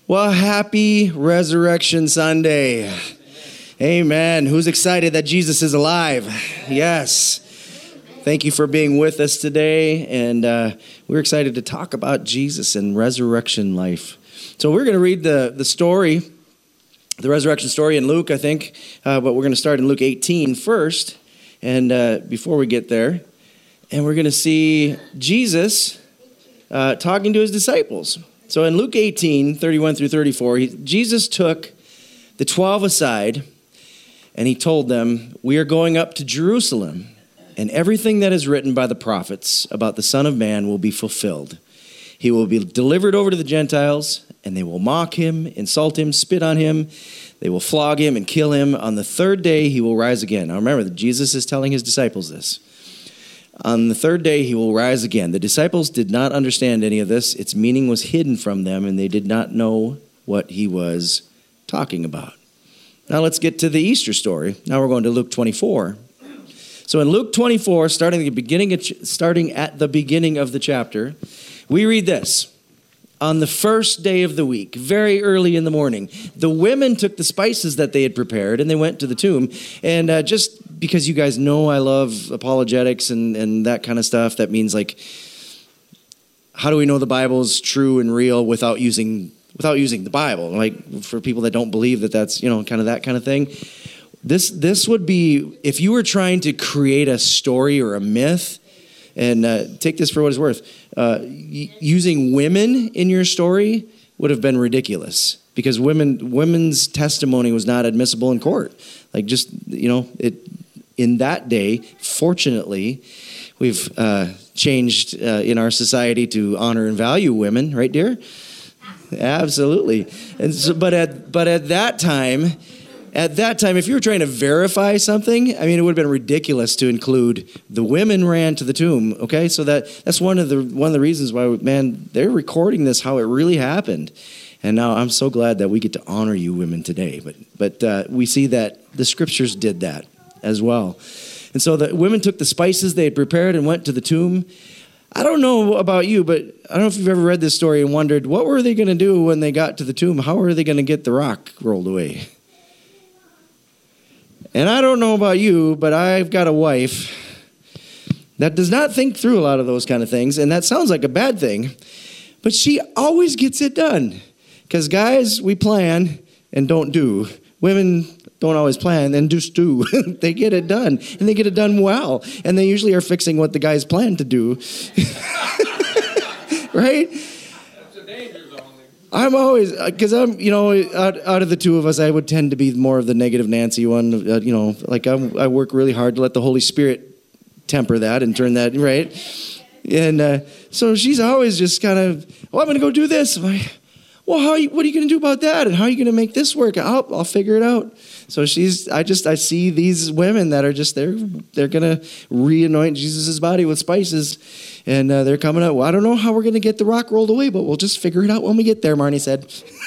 Well, happy Resurrection Sunday. Amen. Who's excited that Jesus is alive? Yes. Thank you for being with us today. And we're excited to talk about Jesus and resurrection life. So we're going to read the story, the resurrection story in Luke, I think. But we're going to start in Luke 18 first. And before we get there, and we're going to see Jesus talking to his disciples. So in Luke 18, 31 through 34, Jesus took the 12 aside and he told them, "We are going up to Jerusalem, and everything that is written by the prophets about the Son of Man will be fulfilled. He will be delivered over to the Gentiles, and they will mock him, insult him, spit on him. They will flog him and kill him. On the third day, he will rise again." Now remember that Jesus is telling his disciples this. On the third day, he will rise again. The disciples did not understand any of this. Its meaning was hidden from them, and they did not know what he was talking about. Now let's get to the Easter story. Now we're going to Luke 24. So in Luke 24, starting at the beginning of the chapter, we read this. On the first day of the week, very early in the morning, the women took the spices that they had prepared and they went to the tomb. And just because you guys know I love apologetics and that kind of stuff, that means like, how do we know the Bible is true and real without using the Bible? Like for people that don't believe that that's, kind of that kind of thing. This would be, if you were trying to create a story or a myth, and take this for what it's worth, using women in your story would have been ridiculous because women's testimony was not admissible in court. Like just, in that day, fortunately, we've changed in our society to honor and value women, right, dear? Absolutely. And so, but at that time, if you were trying to verify something, it would have been ridiculous to include the women ran to the tomb. Okay, so that's one of the reasons why, they're recording this how it really happened. And now I'm so glad that we get to honor you women today. But we see that the scriptures did that as well. And so the women took the spices they had prepared and went to the tomb. I don't know about you, but I don't know if you've ever read this story and wondered, what were they going to do when they got to the tomb? How were they going to get the rock rolled away? And I don't know about you, but I've got a wife that does not think through a lot of those kind of things, and that sounds like a bad thing, but she always gets it done. Because guys, we plan and don't do. Women don't always plan and just do. They get it done, and they get it done well, and they usually are fixing what the guys plan to do. Right? I'm always, because I'm, out of the two of us, I would tend to be more of the negative Nancy one. I work really hard to let the Holy Spirit temper that and turn that, right? And so she's always just kind of, I'm going to go do this. I'm like, well, what are you going to do about that? And how are you going to make this work? I'll figure it out. So I see these women that are just, they're going to re-anoint Jesus' body with spices. And they're coming out, well, I don't know how we're going to get the rock rolled away, but we'll just figure it out when we get there, Marnie said.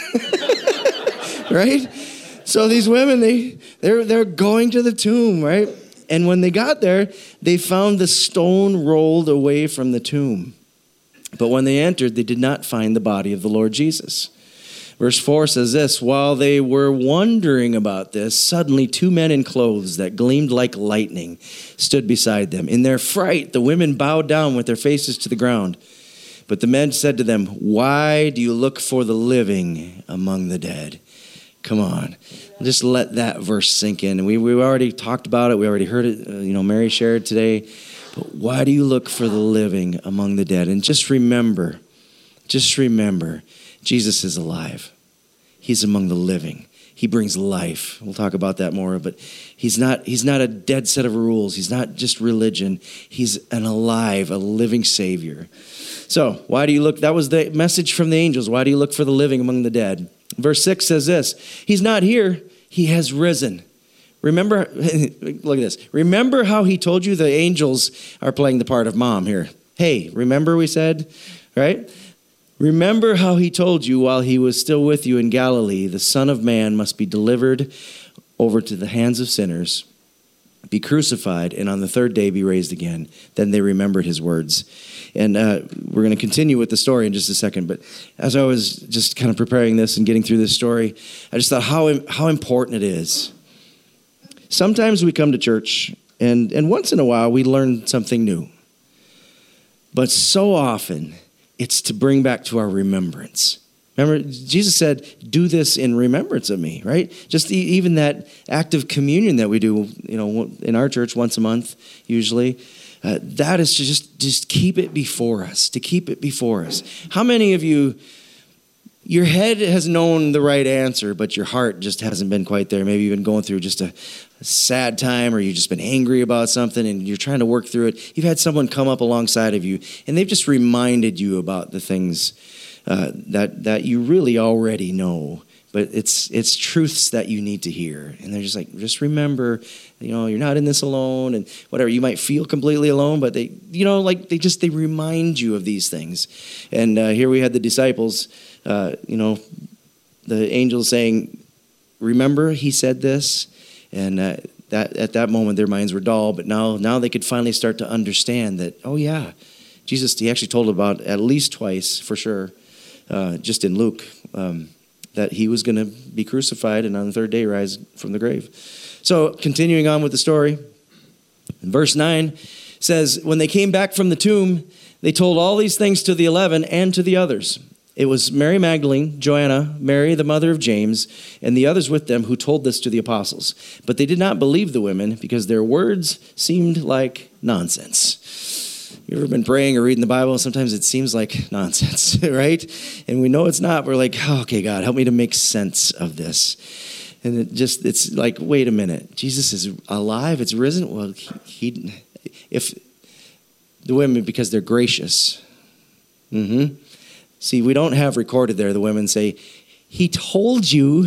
Right? So these women, they're going to the tomb, right? And when they got there, they found the stone rolled away from the tomb. But when they entered, they did not find the body of the Lord Jesus. Verse 4 says this, while they were wondering about this, suddenly two men in clothes that gleamed like lightning stood beside them. In their fright, the women bowed down with their faces to the ground. But the men said to them, why do you look for the living among the dead? Come on, just let that verse sink in. And we already talked about it. We already heard it. Mary shared today. But why do you look for the living among the dead? And just remember, Jesus is alive. He's among the living. He brings life. We'll talk about that more, but he's not a dead set of rules. He's not just religion. He's a living Savior. So why do you look? That was the message from the angels. Why do you look for the living among the dead? Verse 6 says this, he's not here. He has risen. Remember, look at this. Remember how he told you the angels are playing the part of mom here. Hey, remember we said, right? Remember how he told you while he was still with you in Galilee, the Son of Man must be delivered over to the hands of sinners, be crucified, and on the third day be raised again. Then they remembered his words. And we're going to continue with the story in just a second. But as I was just kind of preparing this and getting through this story, I just thought how important it is. Sometimes we come to church, and once in a while we learn something new. But so often, it's to bring back to our remembrance. Remember, Jesus said, do this in remembrance of me, right? Just even that act of communion that we do, in our church once a month, usually, that is to just keep it before us, to keep it before us. How many of you, your head has known the right answer, but your heart just hasn't been quite there? Maybe you've been going through just a sad time, or you've just been angry about something and you're trying to work through it. You've had someone come up alongside of you and they've just reminded you about the things that you really already know, but it's truths that you need to hear. And they're just like, just remember, you're not in this alone, and whatever. You might feel completely alone, but they remind you of these things. And here we had the disciples, the angel saying, remember, he said this. And that at that moment, their minds were dull, but now they could finally start to understand that, oh yeah, Jesus, he actually told about at least twice, for sure, just in Luke, that he was going to be crucified and on the third day rise from the grave. So continuing on with the story, verse 9 says, when they came back from the tomb, they told all these things to the 11 and to the others. It was Mary Magdalene, Joanna, Mary, the mother of James, and the others with them who told this to the apostles. But they did not believe the women because their words seemed like nonsense. You ever been praying or reading the Bible? Sometimes it seems like nonsense, right? And we know it's not. We're like, oh, okay, God, help me to make sense of this. And it's like, wait a minute. Jesus is alive. It's risen. Well, if the women, because they're gracious. See, we don't have recorded there, the women say, he told you,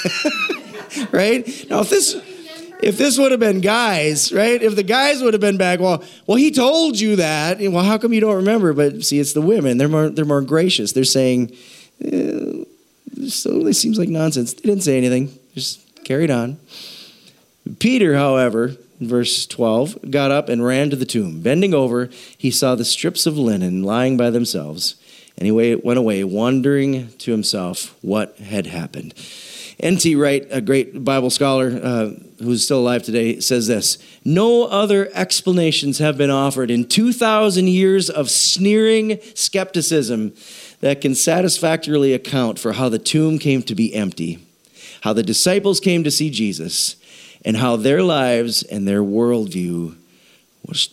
right? Now, if this would have been guys, right? If the guys would have been back, well, he told you that. Well, how come you don't remember? But see, it's the women. They're more gracious. They're saying, so it seems like nonsense. They didn't say anything. Just carried on. Peter, however, in verse 12, got up and ran to the tomb. Bending over, he saw the strips of linen lying by themselves. And he went away, wondering to himself what had happened. N.T. Wright, a great Bible scholar who's still alive today, says this: no other explanations have been offered in 2,000 years of sneering skepticism that can satisfactorily account for how the tomb came to be empty, how the disciples came to see Jesus, and how their lives and their worldview was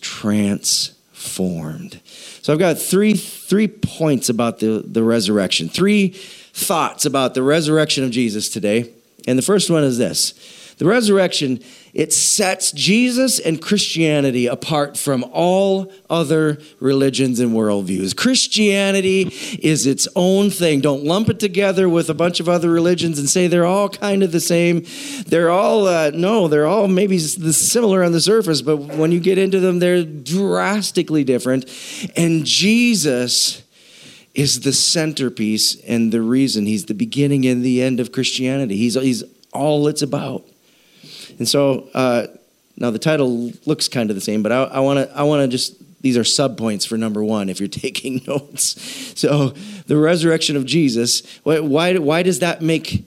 transformed. So I've got three points about the resurrection, 3 thoughts about the resurrection of Jesus today. And the first one is this: the resurrection, it sets Jesus and Christianity apart from all other religions and worldviews. Christianity is its own thing. Don't lump it together with a bunch of other religions and say they're all kind of the same. They're all, they're all maybe similar on the surface, but when you get into them, they're drastically different. And Jesus is the centerpiece and the reason. He's the beginning and the end of Christianity. He's all it's about. And so now the title looks kind of the same, but I want to just, these are subpoints for number 1 if you're taking notes. So the resurrection of Jesus, why does it make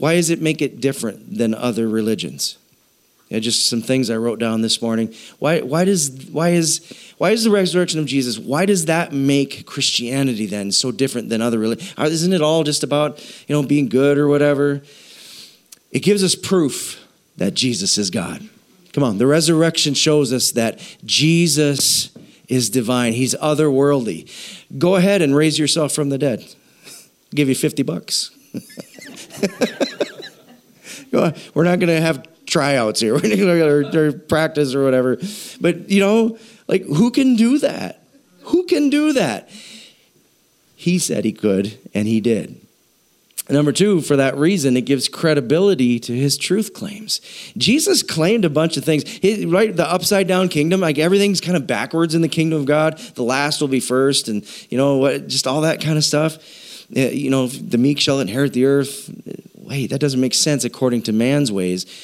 it different than other religions? Just some things I wrote down this morning. Why is the resurrection of Jesus, why does that make Christianity then so different than other religions? Isn't it all just about, being good or whatever? It gives us proof that Jesus is God. Come on, the resurrection shows us that Jesus is divine. He's otherworldly. Go ahead and raise yourself from the dead. I'll give you $50. We're not going to have tryouts here. We're not going to practice or whatever. But, who can do that? Who can do that? He said he could, and he did. Number 2, for that reason, it gives credibility to his truth claims. Jesus claimed a bunch of things. Right, the upside down kingdom, like everything's kind of backwards in the kingdom of God. The last will be first, and just all that kind of stuff. The meek shall inherit the earth. Wait, that doesn't make sense according to man's ways.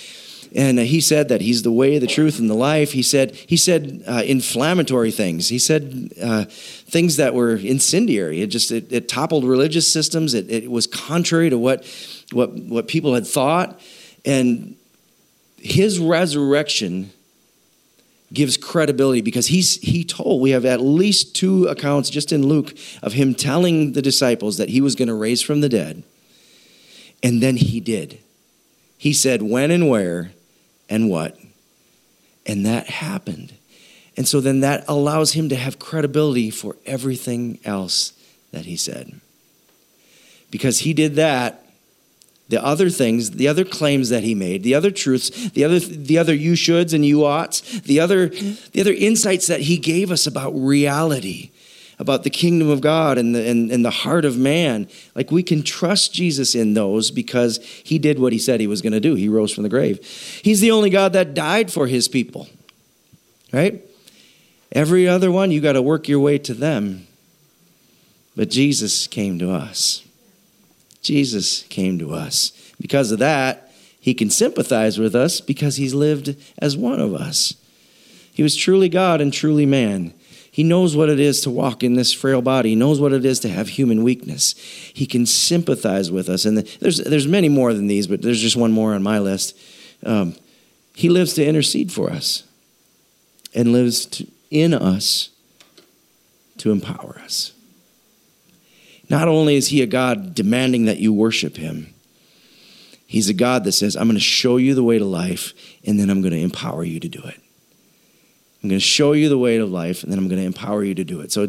And he said that he's the way, the truth, and the life. He said inflammatory things. He said things that were incendiary. It toppled religious systems. It was contrary to what people had thought. And his resurrection gives credibility because we have at least 2 accounts just in Luke of him telling the disciples that he was going to raise from the dead. And then he did. He said when and where and what. And that happened. And so then that allows him to have credibility for everything else that he said. Because he did that, the other things, the other claims that he made, the other truths, the other you shoulds and you oughts, the other insights that he gave us about reality, about the kingdom of God and the heart of man. Like, we can trust Jesus in those because he did what he said he was going to do. He rose from the grave. He's the only God that died for his people, right? Every other one, you got to work your way to them. But Jesus came to us. Jesus came to us. Because of that, he can sympathize with us because he's lived as one of us. He was truly God and truly man. He knows what it is to walk in this frail body. He knows what it is to have human weakness. He can sympathize with us. And there's many more than these, but there's just one more on my list. He lives to intercede for us and lives in us to empower us. Not only is he a God demanding that you worship him, he's a God that says, I'm going to show you the way to life, and then I'm going to empower you to do it. I'm going to show you the way to life, and then I'm going to empower you to do it. So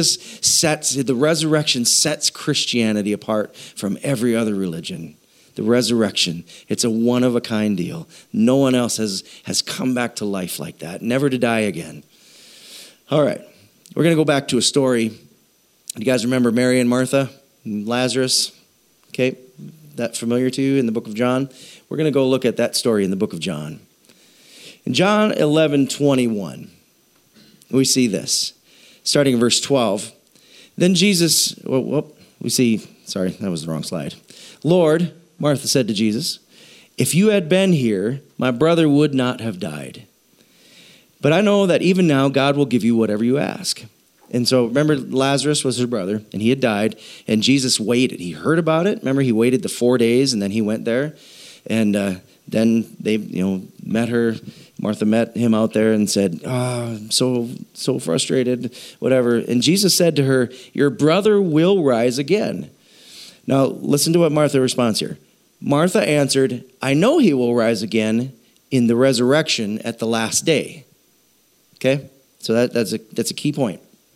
the resurrection sets Christianity apart from every other religion. The resurrection, it's a one-of-a-kind deal. No one else has come back to life like that, never to die again. All right, we're going to go back to a story. You guys remember Mary and Martha and Lazarus? Okay, that familiar to you in the book of John? We're going to go look at that story in the book of John. In John 11:21, we see this, starting in verse 12. Then Jesus, that was the wrong slide. Lord, Martha said to Jesus, if you had been here, my brother would not have died. But I know that even now God will give you whatever you ask. And so remember, Lazarus was his brother, and he had died, and Jesus waited. He heard about it. Remember, he waited the 4 days, and then he went there. And then they, met her. Martha met him out there and said, I'm so frustrated, whatever. And Jesus said to her, your brother will rise again. Now, listen to what Martha responds here. Martha answered, I know he will rise again in the resurrection at the last day. Okay? So that's a key point.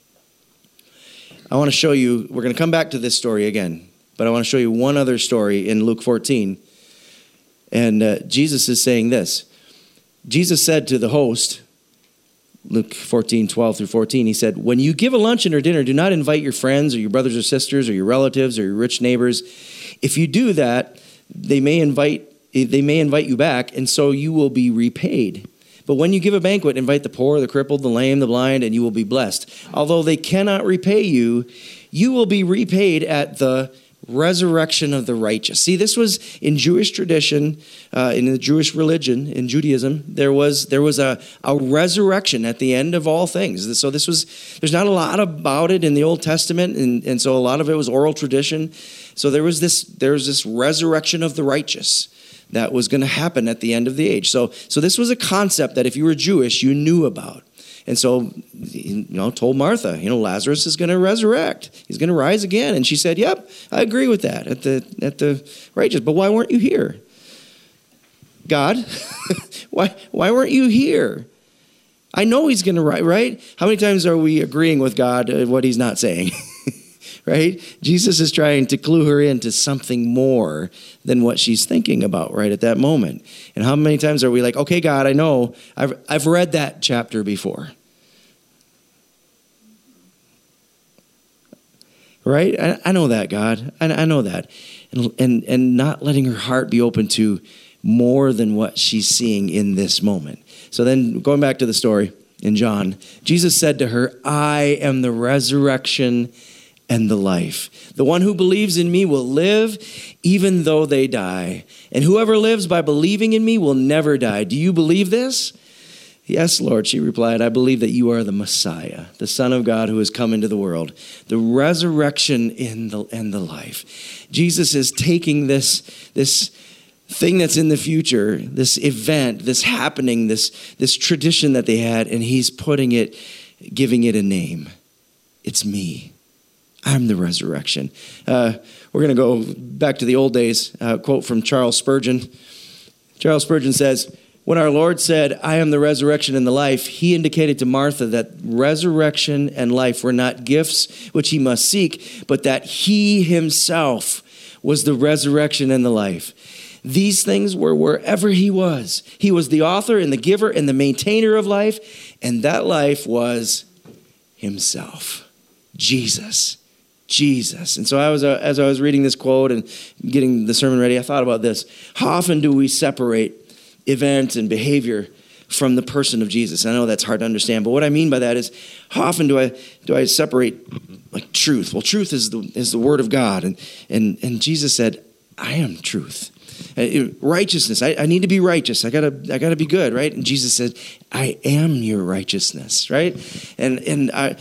I want to show you, we're going to come back to this story again, but I want to show you one other story in Luke 14. And Jesus is saying this. Jesus said to the host, Luke 14:12-14, he said, when you give a luncheon or dinner, do not invite your friends or your brothers or sisters or your relatives or your rich neighbors. If you do that, they may invite you back, and so you will be repaid. But when you give a banquet, invite the poor, the crippled, the lame, the blind, and you will be blessed. Although they cannot repay you, you will be repaid at the resurrection of the righteous. See, this was in Jewish tradition, in the Jewish religion, in Judaism, there was a resurrection at the end of all things. So there's not a lot about it in the Old Testament, and so a lot of it was oral tradition. So there was this resurrection of the righteous that was going to happen at the end of the age. So this was a concept that if you were Jewish, you knew about. And so, told Martha, Lazarus is going to resurrect. He's going to rise again. And she said, yep, I agree with that at the righteous. But why weren't you here? God, why weren't you here? I know he's going to rise, right? How many times are we agreeing with God what he's not saying? Right? Jesus is trying to clue her into something more than what she's thinking about right at that moment. And how many times are we like, okay, God, I know, I've read that chapter before. Right? I know that, God. I know that. And not letting her heart be open to more than what she's seeing in this moment. So then going back to the story in John, Jesus said to her, I am the resurrection and the life. The one who believes in me will live even though they die. And whoever lives by believing in me will never die. Do you believe this? Yes, Lord, she replied, I believe that you are the Messiah, the Son of God who has come into the world, the resurrection and the life. Jesus is taking this thing that's in the future, this event, this happening, this tradition that they had, and he's giving it a name. It's me. I'm the resurrection. We're going to go back to the old days. Quote from Charles Spurgeon. Charles Spurgeon says, when our Lord said, I am the resurrection and the life, he indicated to Martha that resurrection and life were not gifts which he must seek, but that he himself was the resurrection and the life. These things were wherever he was. He was the author and the giver and the maintainer of life, and that life was himself, Jesus. And so as I was reading this quote and getting the sermon ready, I thought about this. How often do we separate event and behavior from the person of Jesus? I know that's hard to understand, but what I mean by that is, how often do I separate like truth? Well, truth is the word of God, and Jesus said, I am truth. Righteousness, I need to be righteous. I gotta be good, right? And Jesus said, I am your righteousness, right? And I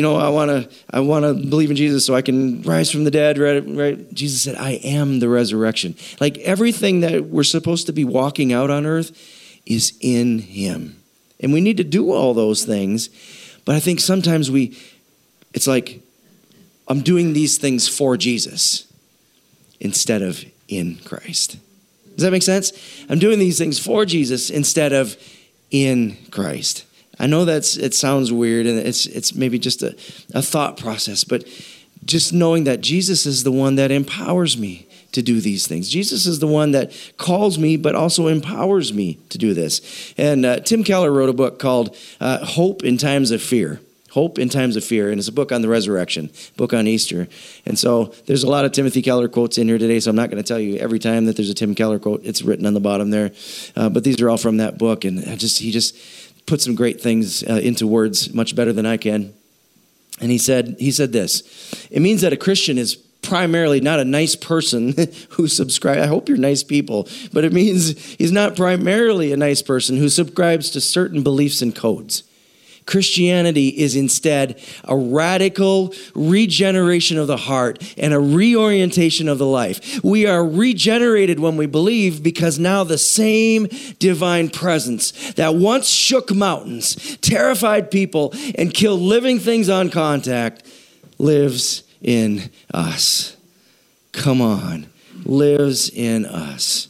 wanna believe in Jesus so I can rise from the dead, right? Jesus said, I am the resurrection. Like everything that we're supposed to be walking out on earth is in him. And we need to do all those things. But I think sometimes it's like, I'm doing these things for Jesus instead of in Christ. Does that make sense? I'm doing these things for Jesus instead of in Christ. I know it sounds weird, and it's maybe just a thought process, but just knowing that Jesus is the one that empowers me to do these things. Jesus is the one that calls me, but also empowers me to do this. And Tim Keller wrote a book called Hope in Times of Fear. Hope in Times of Fear, and it's a book on the resurrection, book on Easter. And so there's a lot of Timothy Keller quotes in here today, so I'm not going to tell you every time that there's a Tim Keller quote. It's written on the bottom there. But these are all from that book, and he just put some great things into words much better than I can. And he said this, it means that a Christian is primarily not a nice person who subscribes. I hope you're nice people, but it means he's not primarily a nice person who subscribes to certain beliefs and codes. Christianity is instead a radical regeneration of the heart and a reorientation of the life. We are regenerated when we believe, because now the same divine presence that once shook mountains, terrified people, and killed living things on contact lives in us. Come on, lives in us.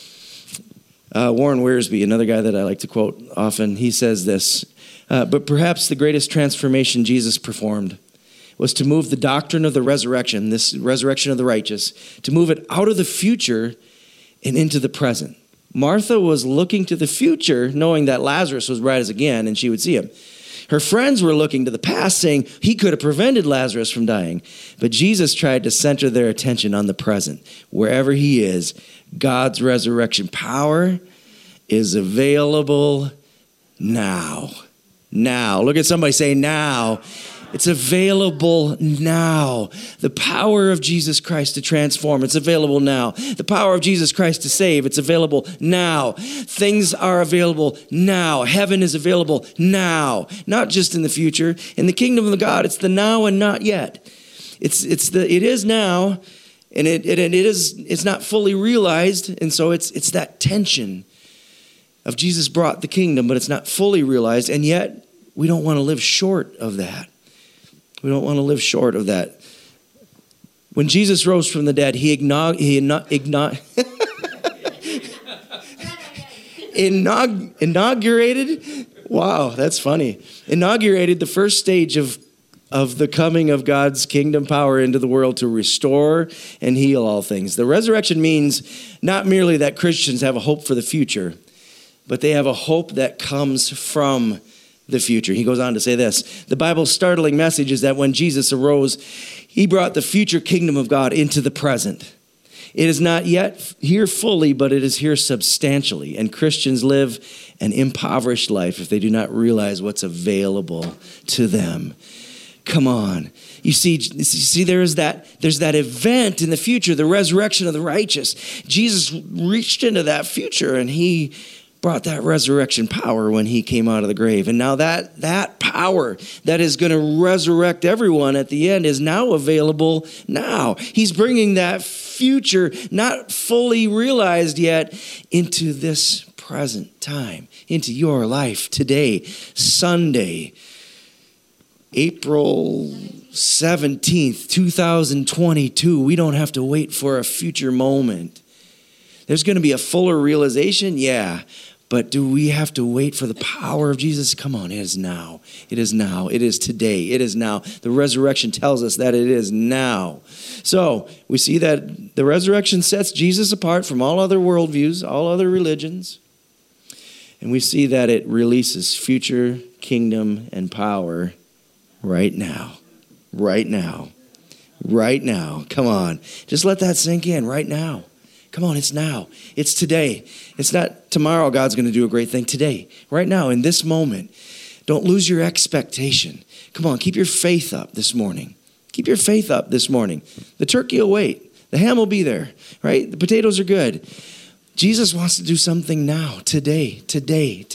Warren Wiersbe, another guy that I like to quote often, he says this, but perhaps the greatest transformation Jesus performed was to move the doctrine of the resurrection, this resurrection of the righteous, to move it out of the future and into the present. Martha was looking to the future, knowing that Lazarus was rise again and she would see him. Her friends were looking to the past, saying he could have prevented Lazarus from dying. But Jesus tried to center their attention on the present. Wherever he is, God's resurrection power is available now. Now. Look at somebody say now. It's available now. The power of Jesus Christ to transform, it's available now. The power of Jesus Christ to save, it's available now. Things are available now. Heaven is available now. Not just in the future. In the kingdom of God, it's the now and not yet. It is now, and it's not fully realized, and so it's that tension of Jesus brought the kingdom, but it's not fully realized, and yet we don't want to live short of that. We don't want to live short of that. When Jesus rose from the dead, he inaugurated, wow, that's funny, inaugurated the first stage of the coming of God's kingdom power into the world to restore and heal all things. The resurrection means not merely that Christians have a hope for the future, but they have a hope that comes from the future. He goes on to say this, the Bible's startling message is that when Jesus arose, he brought the future kingdom of God into the present. It is not yet here fully, but it is here substantially. And Christians live an impoverished life if they do not realize what's available to them. Come on. You see, there's that event in the future, the resurrection of the righteous. Jesus reached into that future and he brought that resurrection power when he came out of the grave. And now that power that is going to resurrect everyone at the end is now available now. He's bringing that future, not fully realized yet, into this present time, into your life today, Sunday, April 17th, 2022. We don't have to wait for a future moment. There's going to be a fuller realization, yeah. But do we have to wait for the power of Jesus? Come on, it is now. It is now. It is today. It is now. The resurrection tells us that it is now. So we see that the resurrection sets Jesus apart from all other worldviews, all other religions. And we see that it releases future kingdom and power right now. Right now. Right now. Come on. Just let that sink in right now. Come on, it's now. It's today. It's not tomorrow God's going to do a great thing. Today, right now, in this moment. Don't lose your expectation. Come on, keep your faith up this morning. Keep your faith up this morning. The turkey will wait. The ham will be there, right? The potatoes are good. Jesus wants to do something now, today. And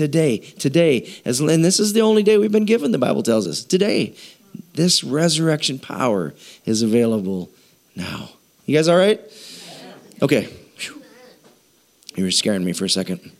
this is the only day we've been given, the Bible tells us. Today, this resurrection power is available now. You guys all right? Okay. You were scaring me for a second.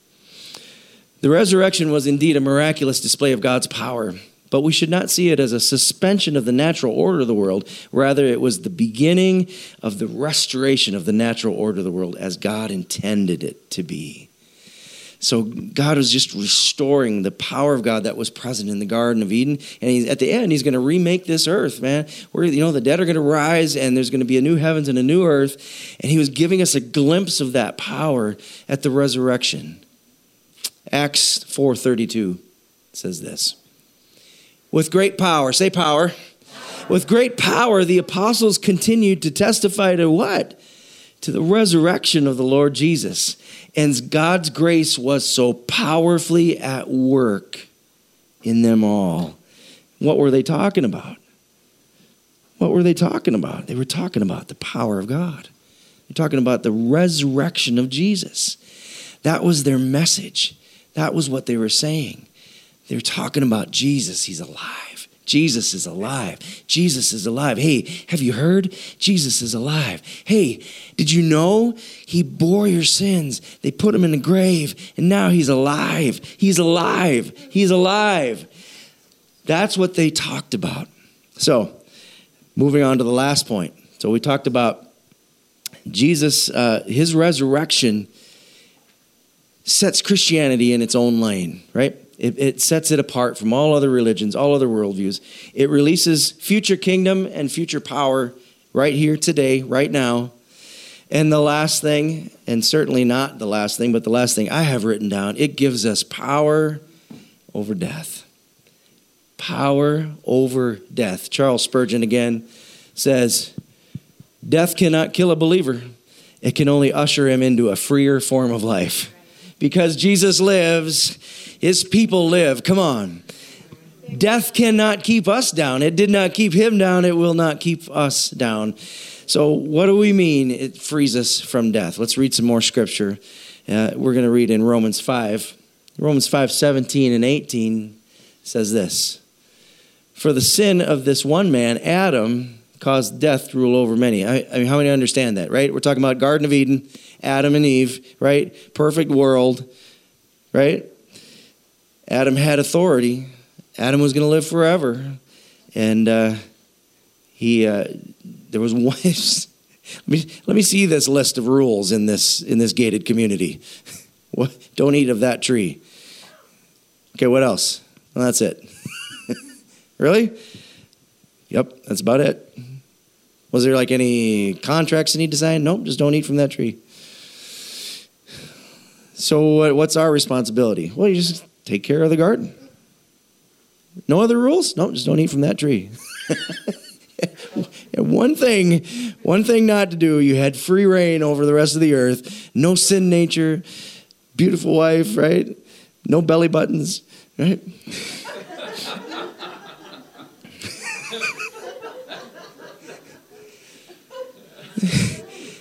The resurrection was indeed a miraculous display of God's power, but we should not see it as a suspension of the natural order of the world. Rather, it was the beginning of the restoration of the natural order of the world as God intended it to be. So God was just restoring the power of God that was present in the Garden of Eden. And at the end, he's going to remake this earth, man. Where, the dead are going to rise and there's going to be a new heavens and a new earth. And he was giving us a glimpse of that power at the resurrection. Acts 4:32 says this. With great power, say power. With great power, the apostles continued to testify to what? To the resurrection of the Lord Jesus. And God's grace was so powerfully at work in them all. What were they talking about? What were they talking about? They were talking about the power of God. They're talking about the resurrection of Jesus. That was their message. That was what they were saying. They were talking about Jesus. He's alive. Jesus is alive. Jesus is alive. Hey, have you heard? Jesus is alive. Hey, did you know he bore your sins? They put him in the grave, and now he's alive. He's alive. He's alive. That's what they talked about. So, moving on to the last point. So we talked about Jesus, his resurrection sets Christianity in its own lane, right? It sets it apart from all other religions, all other worldviews. It releases future kingdom and future power right here today, right now. And the last thing, and certainly not the last thing, but the last thing I have written down, it gives us power over death. Power over death. Charles Spurgeon again says, death cannot kill a believer. It can only usher him into a freer form of life. Because Jesus lives, his people live. Come on. Death cannot keep us down. It did not keep him down. It will not keep us down. So what do we mean it frees us from death? Let's read some more scripture. We're going to read in Romans 5. Romans 5:17 and 18 says this. For the sin of this one man, Adam, caused death to rule over many. I mean, how many understand that, right? We're talking about Garden of Eden, Adam and Eve, right? Perfect world, right? Adam had authority. Adam was going to live forever. And there was one. Let me see this list of rules in this gated community. Don't eat of that tree. Okay, what else? Well, that's it. Really? Yep, that's about it. Was there like any contracts you need to sign? Nope, just don't eat from that tree. So what's our responsibility? Well, you just take care of the garden. No other rules? Nope, just don't eat from that tree. One thing not to do. You had free reign over the rest of the earth. No sin nature. Beautiful wife, right? No belly buttons, right?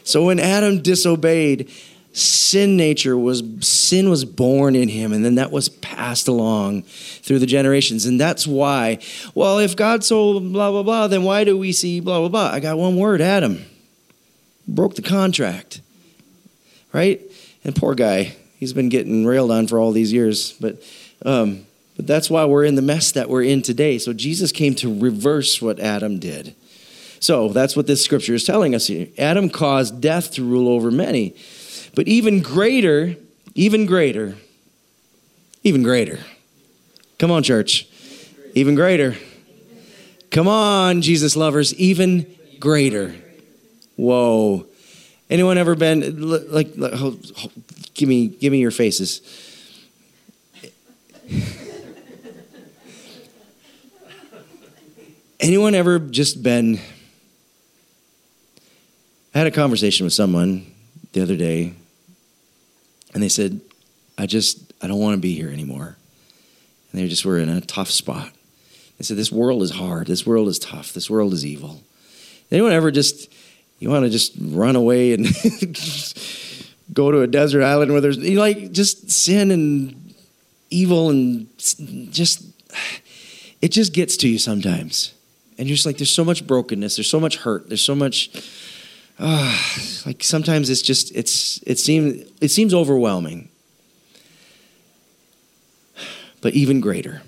So when Adam disobeyed, sin was born in him, and then that was passed along through the generations. And that's why, well, if God so blah, blah, blah, then why do we see blah, blah, blah? I got one word, Adam. Broke the contract, right? And poor guy, he's been getting railed on for all these years. But that's why we're in the mess that we're in today. So Jesus came to reverse what Adam did. So that's what this scripture is telling us here. Adam caused death to rule over many. But even greater. Come on, church. Even greater. Come on, Jesus lovers. Even greater. Whoa. Anyone ever been, give me your faces. Anyone ever just been, I had a conversation with someone the other day, and they said, I don't want to be here anymore. And they just were in a tough spot. They said, this world is hard. This world is tough. This world is evil. Anyone ever you want to just run away and go to a desert island where there's, just sin and evil and it just gets to you sometimes. And you're just like, there's so much brokenness. There's so much hurt. There's so much, sometimes it's just, it seems overwhelming. But even greater.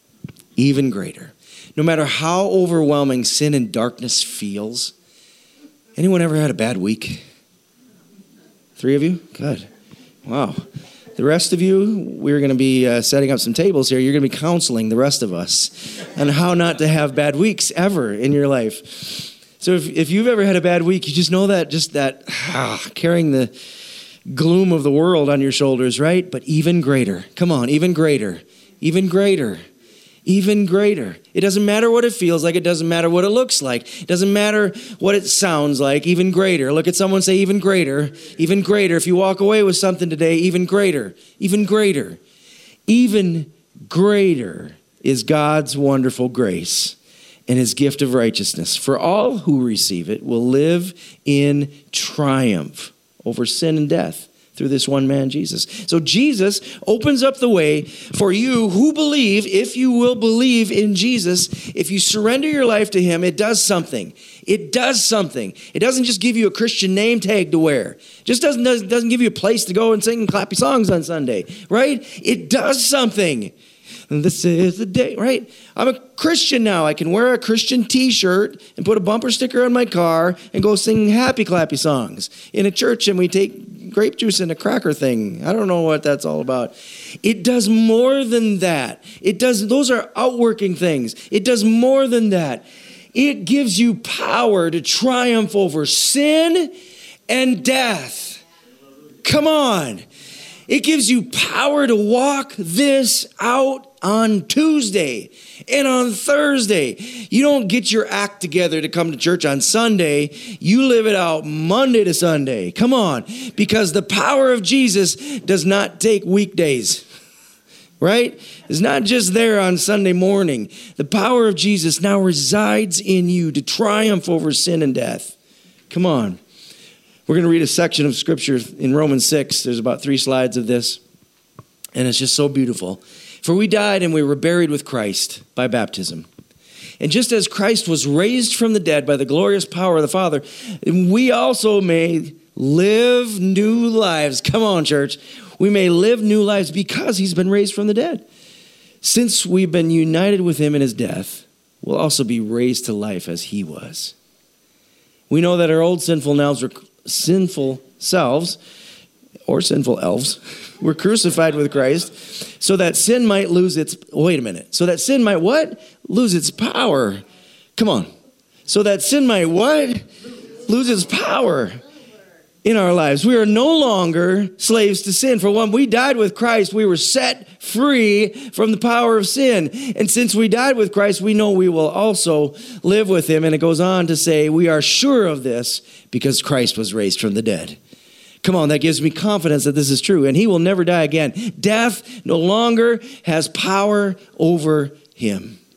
No matter how overwhelming sin and darkness feels. Anyone ever had a bad week? 3 of you? Good. Wow. The rest of you, we're going to be setting up some tables here. You're going to be counseling the rest of us on how not to have bad weeks ever in your life. So if you've ever had a bad week, you just know that carrying the gloom of the world on your shoulders, right? But even greater. Come on, even greater. It doesn't matter what it feels like. It doesn't matter what it looks like. It doesn't matter what it sounds like. Even greater. Look at someone, say even greater. Even greater. If you walk away with something today, even greater. Even greater. Even greater is God's wonderful grace and his gift of righteousness. For all who receive it will live in triumph over sin and death through this one man, Jesus. So Jesus opens up the way for you who believe. If you will believe in Jesus, if you surrender your life to him, it does something. It does something. It doesn't just give you a Christian name tag to wear. It just doesn't give you a place to go and sing clappy songs on Sunday, right? It does something. And this is the day, right? I'm a Christian now. I can wear a Christian t-shirt and put a bumper sticker on my car and go sing happy clappy songs in a church, and we take grape juice in a cracker thing. I don't know what that's all about. It does more than that. Those are outworking things. It does more than that. It gives you power to triumph over sin and death. Come on. It gives you power to walk this out on Tuesday and on Thursday. You don't get your act together to come to church on Sunday. You live it out Monday to Sunday. Come on. Because the power of Jesus does not take weekdays. Right? It's not just there on Sunday morning. The power of Jesus now resides in you to triumph over sin and death. Come on. We're going to read a section of scripture in Romans 6. There's about 3 slides of this. And it's just so beautiful. For we died and we were buried with Christ by baptism. And just as Christ was raised from the dead by the glorious power of the Father, we also may live new lives. Come on, church. We may live new lives because he's been raised from the dead. Since we've been united with him in his death, we'll also be raised to life as he was. We know that our old sinful selves or sinful elves were crucified with Christ so that sin might lose its, so that sin might what? Lose its power. Come on. So that sin might what? Lose its power in our lives. We are no longer slaves to sin. For when we died with Christ, we were set free from the power of sin. And since we died with Christ, we know we will also live with him. And it goes on to say, we are sure of this because Christ was raised from the dead. Come on, that gives me confidence that this is true. And he will never die again. Death no longer has power over him.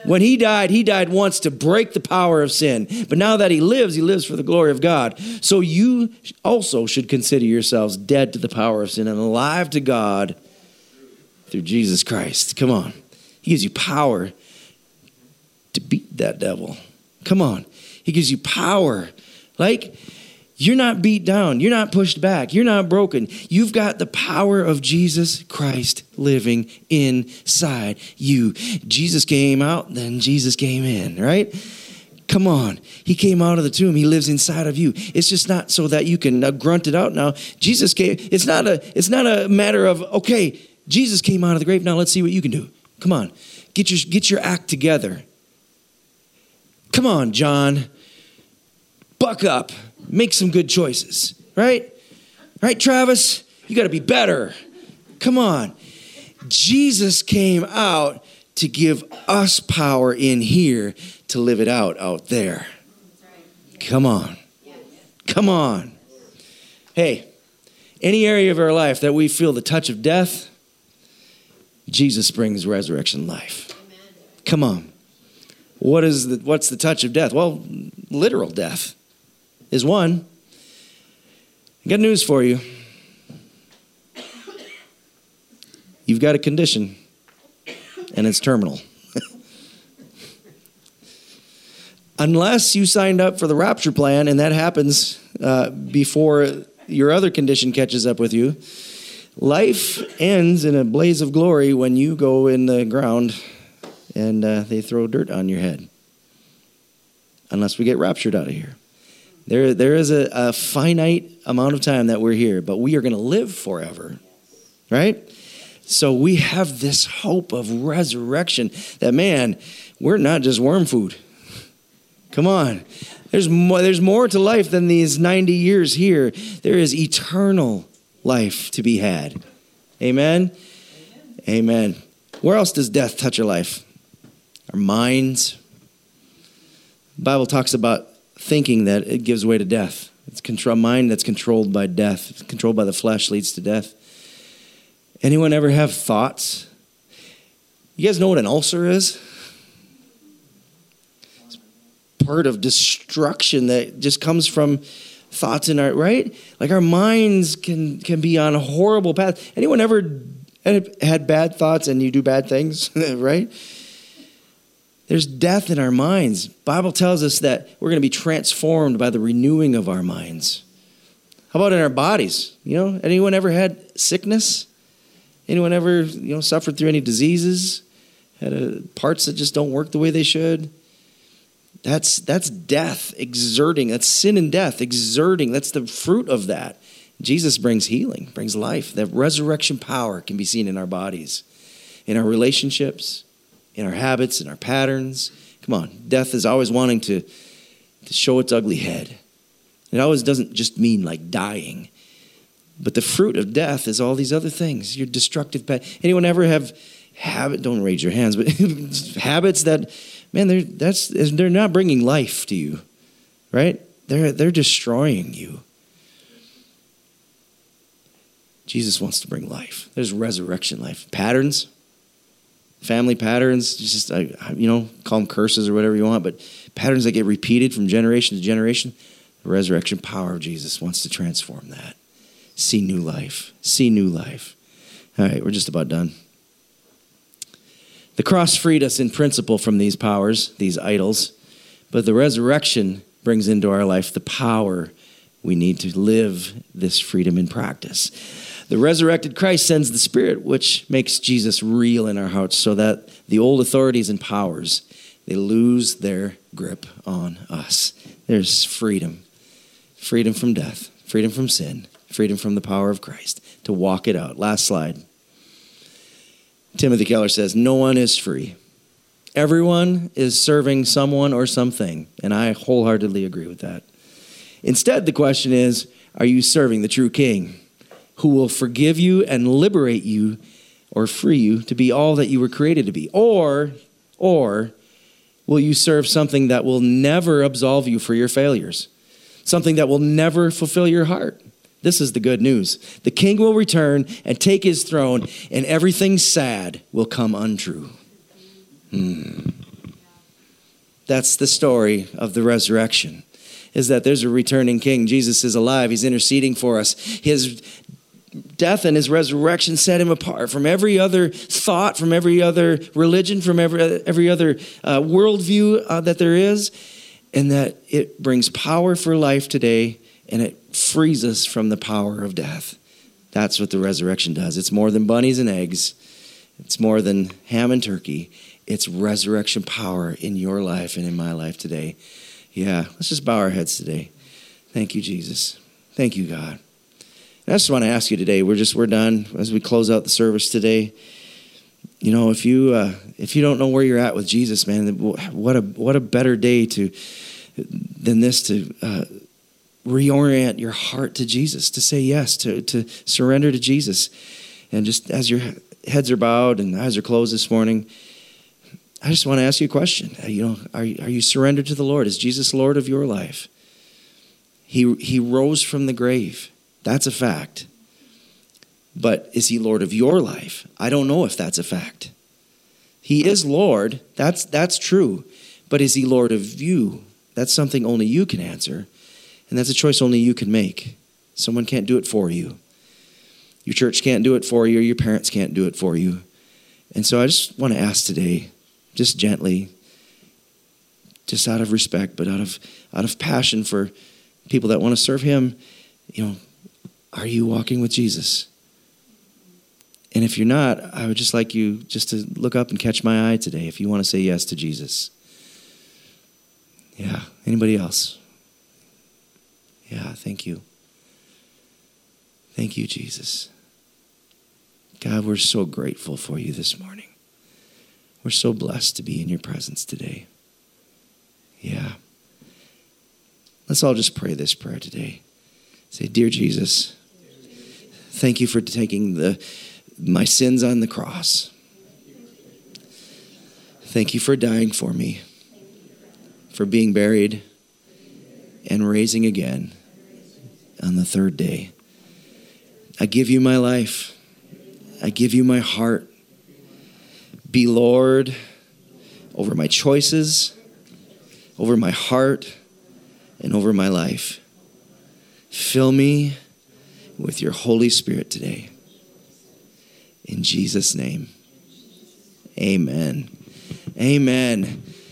When he died once to break the power of sin. But now that he lives for the glory of God. So you also should consider yourselves dead to the power of sin and alive to God through Jesus Christ. Come on. He gives you power to beat that devil. Come on. He gives you power. Like, you're not beat down. You're not pushed back. You're not broken. You've got the power of Jesus Christ living inside you. Jesus came out, then Jesus came in, right? Come on. He came out of the tomb. He lives inside of you. It's just not so that you can grunt it out now. Jesus came. It's not a matter of, okay, Jesus came out of the grave. Now let's see what you can do. Come on. Get your act together. Come on, John. Buck up. Make some good choices, right? Right, Travis? You got to be better. Come on. Jesus came out to give us power in here to live it out there. Come on. Come on. Hey, any area of our life that we feel the touch of death, Jesus brings resurrection life. Come on. What's the touch of death? Well, literal death is one. I got news for you. You've got a condition, and it's terminal. Unless you signed up for the rapture plan, and that happens before your other condition catches up with you, life ends in a blaze of glory when you go in the ground and they throw dirt on your head. Unless we get raptured out of here. There is a finite amount of time that we're here, but we are going to live forever, right? So we have this hope of resurrection that, man, we're not just worm food. Come on. There's more to life than these 90 years here. There is eternal life to be had. Amen? Amen. Where else does death touch our life? Our minds. The Bible talks about thinking that it gives way to death. It's a mind that's controlled by death. It's controlled by the flesh leads to death. Anyone ever have thoughts? You guys know what an ulcer is? It's part of destruction that just comes from thoughts in our, right? Like our minds can be on a horrible path. Anyone ever had bad thoughts and you do bad things, right? There's death in our minds. Bible tells us that we're going to be transformed by the renewing of our minds. How about in our bodies? You know, anyone ever had sickness? Anyone ever, suffered through any diseases? Had parts that just don't work the way they should? That's death exerting. That's sin and death exerting. That's the fruit of that. Jesus brings healing, brings life. That resurrection power can be seen in our bodies, in our relationships, in our habits, in our patterns. Come on, death is always wanting to show its ugly head. It always doesn't just mean like dying. But the fruit of death is all these other things. Your destructive anyone ever have don't raise your hands, but habits that, man, they're not bringing life to you, right? They're destroying you. Jesus wants to bring life. There's resurrection life. Patterns, family patterns, just, call them curses or whatever you want, but patterns that get repeated from generation to generation. The resurrection power of Jesus wants to transform that. See new life. See new life. All right, we're just about done. The cross freed us in principle from these powers, these idols, but the resurrection brings into our life the power we need to live this freedom in practice. The resurrected Christ sends the Spirit, which makes Jesus real in our hearts so that the old authorities and powers, they lose their grip on us. There's freedom. Freedom from death. Freedom from sin. Freedom from the power of Christ to walk it out. Last slide. Timothy Keller says, no one is free. Everyone is serving someone or something, and I wholeheartedly agree with that. Instead, the question is, are you serving the true King who will forgive you and liberate you or free you to be all that you were created to be? Or will you serve something that will never absolve you for your failures? Something that will never fulfill your heart? This is the good news. The King will return and take his throne, and everything sad will come untrue. That's the story of the resurrection, is that there's a returning king. Jesus is alive. He's interceding for us. His death and his resurrection set him apart from every other thought, from every other religion, from every other worldview that there is, and that it brings power for life today, and it frees us from the power of death. That's what the resurrection does. It's more than bunnies and eggs. It's more than ham and turkey. It's resurrection power in your life and in my life today. Yeah, let's just bow our heads today. Thank you, Jesus. Thank you, God. And I just want to ask you today, we're done as we close out the service today. You know, if you don't know where you're at with Jesus, man, what a better day than this to reorient your heart to Jesus, to say yes, to surrender to Jesus. And just as your heads are bowed and eyes are closed this morning, I just want to ask you a question. You know, are you surrendered to the Lord? Is Jesus Lord of your life? He rose from the grave. That's a fact. But is he Lord of your life? I don't know if that's a fact. He is Lord. That's true. But is he Lord of you? That's something only you can answer. And that's a choice only you can make. Someone can't do it for you. Your church can't do it for you, or your parents can't do it for you. And so I just want to ask today, just gently, just out of respect, but out of passion for people that want to serve him, you know, are you walking with Jesus? And if you're not, I would just like you just to look up and catch my eye today if you want to say yes to Jesus. Yeah. Anybody else? Yeah, thank you. Thank you, Jesus. God, we're so grateful for you this morning. We're so blessed to be in your presence today. Yeah. Let's all just pray this prayer today. Say, dear Jesus, thank you for taking my sins on the cross. Thank you for dying for me, for being buried and raising again on the third day. I give you my life. I give you my heart. Be Lord over my choices, over my heart, and over my life. Fill me with your Holy Spirit today. In Jesus' name, amen. Amen.